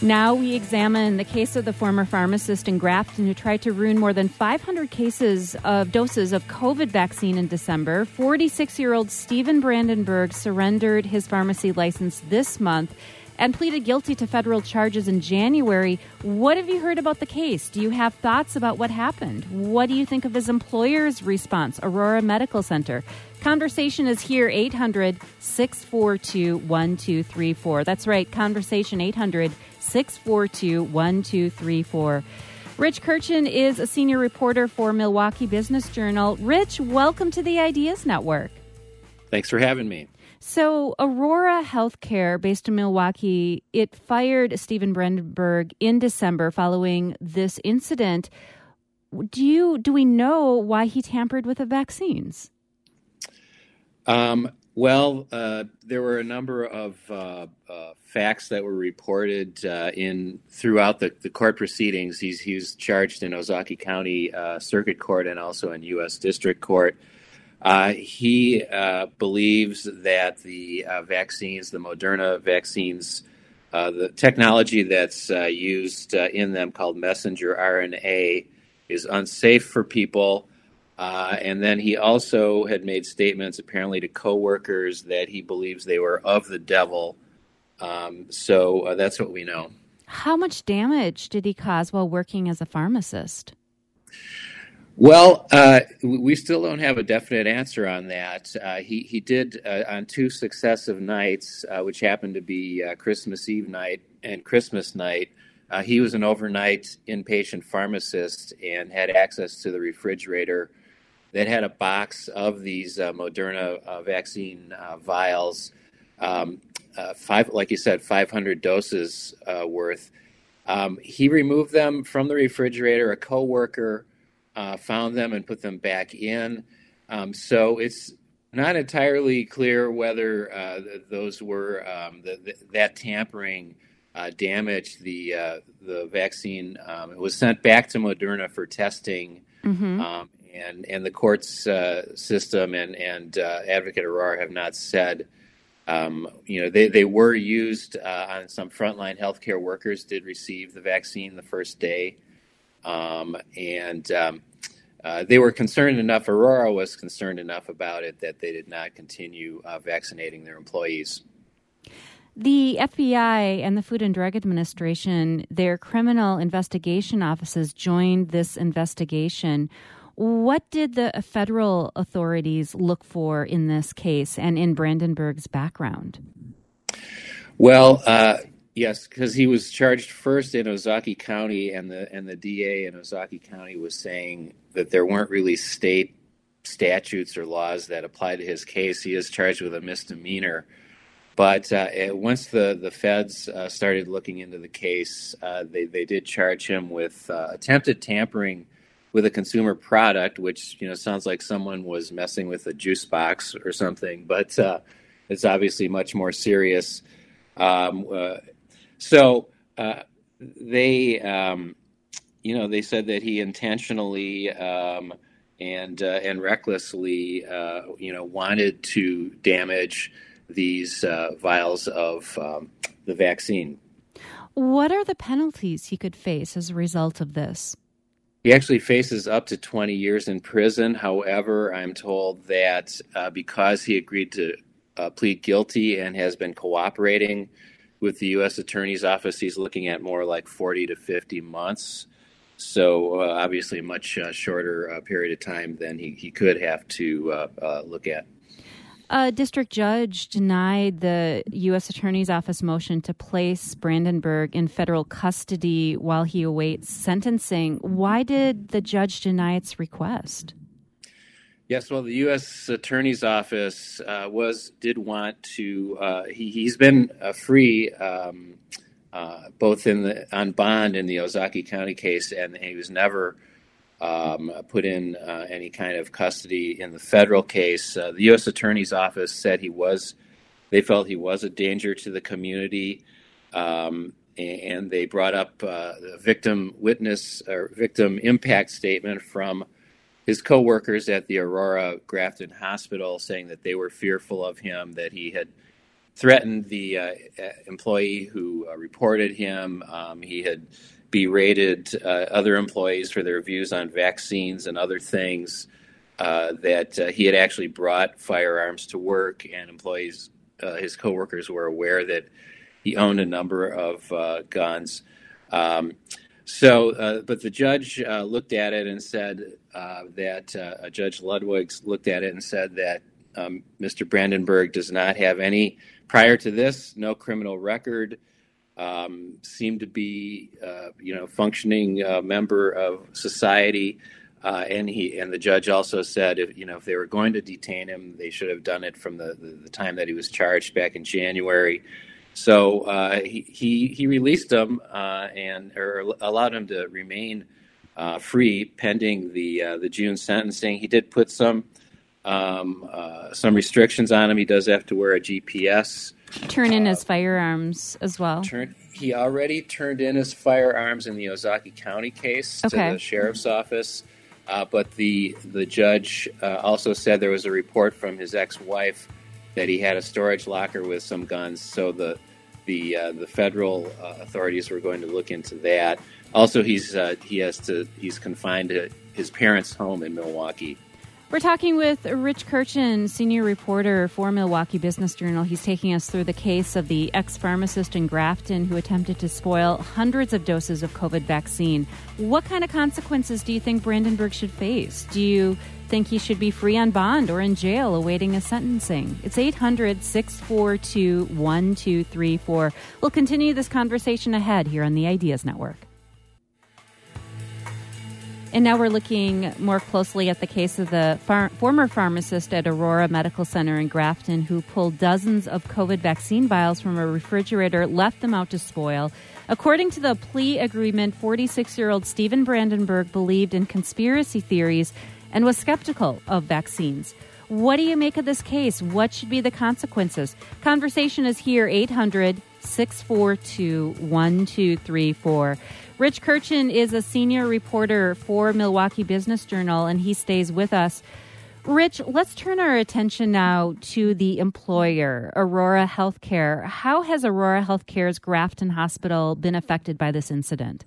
Now we examine the case of the former pharmacist in Grafton who tried to ruin more than 500 doses of COVID vaccine in December. 46-year-old Stephen Brandenburg surrendered his pharmacy license this month and pleaded guilty to federal charges in January. What have you heard about the case? Do you have thoughts about what happened? What do you think of his employer's response, Aurora Medical Center? Conversation is here, 800-642-1234. That's right, Conversation, 800-642-1234. Rich Kirchen is a senior reporter for Milwaukee Business Journal. Rich, welcome to the Ideas Network. Thanks for having me. So Aurora Healthcare, based in Milwaukee, it fired Stephen Brandenburg in December following this incident. Do we know why he tampered with the vaccines? There were a number of facts that were reported throughout the court proceedings. He was charged in Ozaukee County Circuit Court and also in U.S. District Court. He believes that the vaccines, the Moderna vaccines, the technology that's used in them called messenger RNA is unsafe for people. And then he also had made statements apparently to coworkers that he believes they were of the devil. So that's what we know. How much damage did he cause while working as a pharmacist? Well, we still don't have a definite answer on that. He did on two successive nights, which happened to be Christmas Eve night and Christmas night. He was an overnight inpatient pharmacist and had access to the refrigerator that had a box of these Moderna vaccine vials, like you said, 500 doses worth. He removed them from the refrigerator. A coworker found them and put them back in. So it's not entirely clear whether those were that tampering damaged the vaccine. It was sent back to Moderna for testing. Mm-hmm. And the courts system and Advocate Aurora have not said, they were used on some frontline healthcare workers did receive the vaccine the first day. They were concerned enough, Aurora was concerned enough about it that they did not continue vaccinating their employees. The FBI and the Food and Drug Administration, their criminal investigation offices joined this investigation. What did the federal authorities look for in this case and in Brandenburg's background? Well, yes, because he was charged first in Ozaukee County, and the DA in Ozaukee County was saying that there weren't really state statutes or laws that apply to his case. He is charged with a misdemeanor. But once the feds started looking into the case, they did charge him with attempted tampering with a consumer product, which sounds like someone was messing with a juice box or something, but it's obviously much more serious. So they said that he intentionally and recklessly, wanted to damage these vials of the vaccine. What are the penalties he could face as a result of this? He actually faces up to 20 years in prison. However, I'm told that because he agreed to plead guilty and has been cooperating with the U.S. Attorney's Office, he's looking at more like 40 to 50 months. So obviously a much shorter period of time than he could have to look at. A district judge denied the U.S. Attorney's Office motion to place Brandenburg in federal custody while he awaits sentencing. Why did the judge deny its request? Yes, well, the U.S. Attorney's Office did want to. He's been free both on bond in the Ozaukee County case, and he was never put in any kind of custody in the federal case. The U.S. Attorney's Office said they felt he was a danger to the community, and they brought up the victim impact statement from his coworkers at the Aurora Grafton Hospital, saying that they were fearful of him, that he had threatened the employee who reported him. He had berated other employees for their views on vaccines and other things. That he had actually brought firearms to work, and employees, his coworkers, were aware that he owned a number of guns. But the judge looked at it and said that Judge Ludwig looked at it and said that Mr. Brandenburg does not have any, prior to this, no criminal record, seemed to be, functioning member of society. And the judge also said, if they were going to detain him, they should have done it from the time that he was charged back in January. So he released him or allowed him to remain free pending the June sentencing. He did put some restrictions on him. He does have to wear a GPS. Turn in his firearms as well. He already turned in his firearms in the Ozaukee County case to the sheriff's office. But the judge also said there was a report from his ex-wife that he had a storage locker with some guns. So the federal authorities were going to look into that. Also, he's confined to his parents' home in Milwaukee. We're talking with Rich Kirchen, senior reporter for Milwaukee Business Journal. He's taking us through the case of the ex-pharmacist in Grafton who attempted to spoil hundreds of doses of COVID vaccine. What kind of consequences do you think Brandenburg should face? Do you think he should be free on bond or in jail awaiting a sentencing? It's 800-642-1234. We'll continue this conversation ahead here on the Ideas Network. And now we're looking more closely at the case of the former pharmacist at Aurora Medical Center in Grafton who pulled dozens of COVID vaccine vials from a refrigerator, left them out to spoil. According to the plea agreement, 46-year-old Steven Brandenburg believed in conspiracy theories and was skeptical of vaccines. What do you make of this case? What should be the consequences? Conversation is here, 800-642-1234. Rich Kirchen is a senior reporter for Milwaukee Business Journal, and he stays with us. Rich, let's turn our attention now to the employer, Aurora Healthcare. How has Aurora Healthcare's Grafton Hospital been affected by this incident?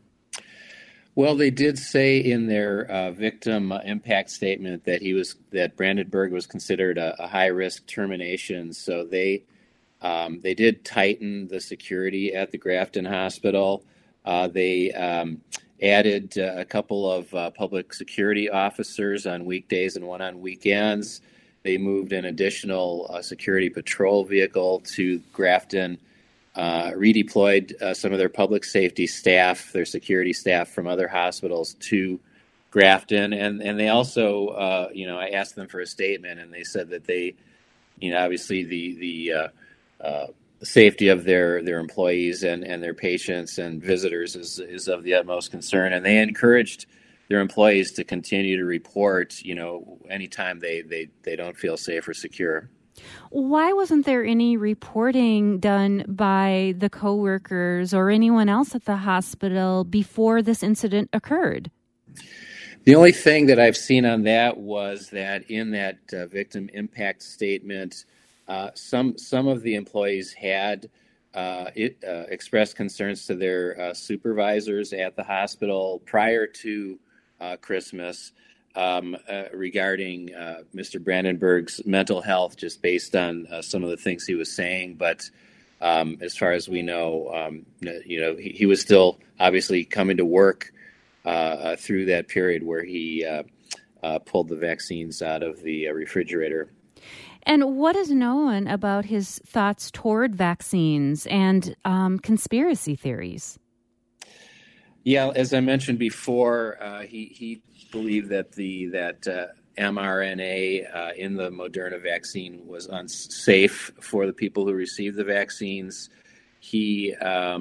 Well, they did say in their victim impact statement that Brandenburg was considered a high-risk termination. So they did tighten the security at the Grafton Hospital. They added a couple of public security officers on weekdays and one on weekends. They moved an additional security patrol vehicle to Grafton, redeployed some of their public safety staff, their security staff from other hospitals to Grafton. And they also, I asked them for a statement, and they said that they, obviously the safety of their employees and their patients and visitors is of the utmost concern. And they encouraged their employees to continue to report, anytime they don't feel safe or secure. Why wasn't there any reporting done by the coworkers or anyone else at the hospital before this incident occurred? The only thing that I've seen on that was that in that victim impact statement, some of the employees had expressed concerns to their supervisors at the hospital prior to Christmas regarding Mr. Brandenburg's mental health, just based on some of the things he was saying. But as far as we know, he was still obviously coming to work through that period where he pulled the vaccines out of the refrigerator. And what is known about his thoughts toward vaccines and conspiracy theories? Yeah, as I mentioned before, he believed that that mRNA in the Moderna vaccine was unsafe for the people who received the vaccines. He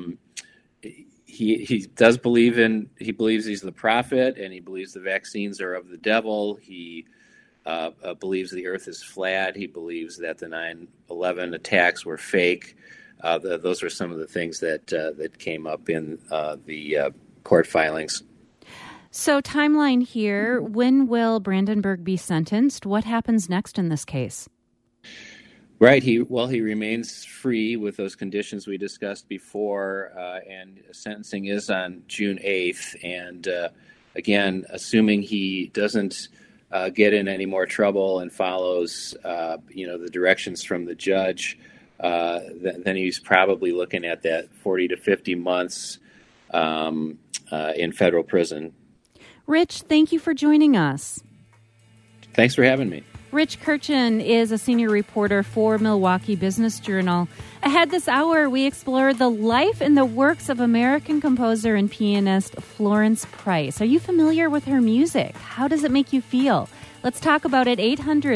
does believe he believes he's the prophet, and he believes the vaccines are of the devil. He believes the earth is flat. He believes that the 9/11 attacks were fake. Those are some of the things that came up in the court filings. So, timeline here. When will Brandenburg be sentenced? What happens next in this case? Right. He remains free with those conditions we discussed before, and sentencing is on June 8th. And again, assuming he doesn't get in any more trouble and follows, the directions from the judge, then he's probably looking at that 40 to 50 months in federal prison. Rich, thank you for joining us. Thanks for having me. Rich Kirchen is a senior reporter for Milwaukee Business Journal. Ahead this hour, we explore the life and the works of American composer and pianist Florence Price. Are you familiar with her music? How does it make you feel? Let's talk about it.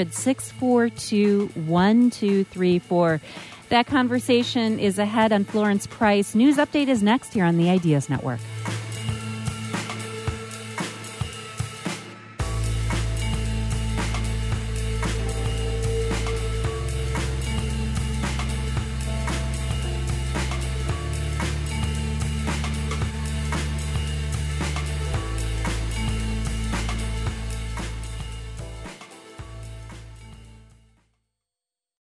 800-642-1234. That conversation is ahead on Florence Price. News Update is next here on the Ideas Network.